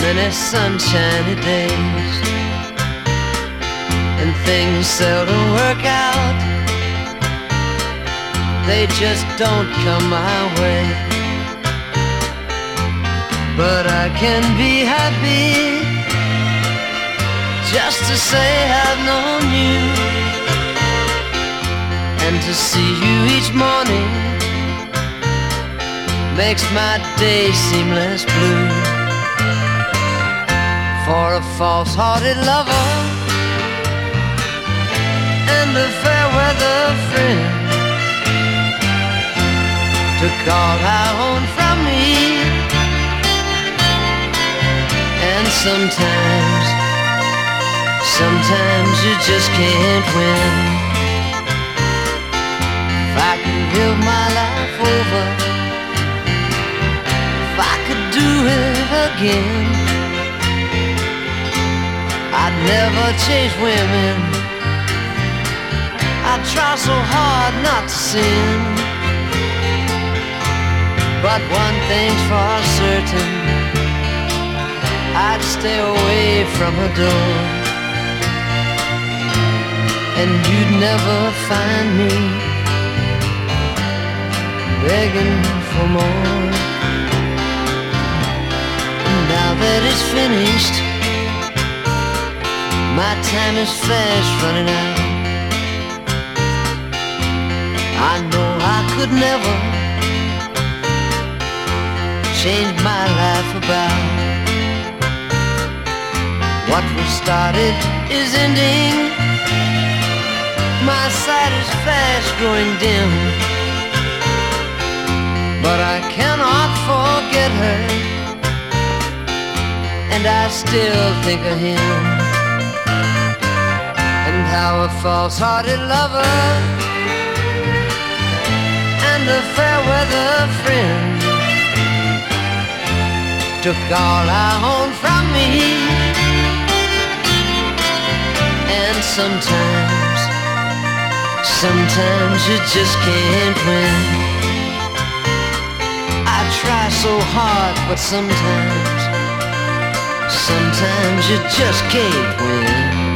many sunshiny days, and things seldom work out. They just don't come my way. But I can be happy just to say I've known you, and to see you each morning makes my day seem less blue. For a false-hearted lover and a fair-weather friend took all I own from me, and sometimes you just can't win. If I could live my life over, if I could do it again, I'd never chase women, I'd try so hard not to sin. But one thing's for certain, I'd stay away from her door, and you'd never find me begging for more. And now that it's finished, my time is fast running out. I know I could never change my life about. What we started is ending, my sight is fast growing dim, but I cannot forget her, and I still think of him, and how a false-hearted lover and a fair-weather friend took all I owned from me. And sometimes you just can't win. I try so hard, but sometimes you just can't win.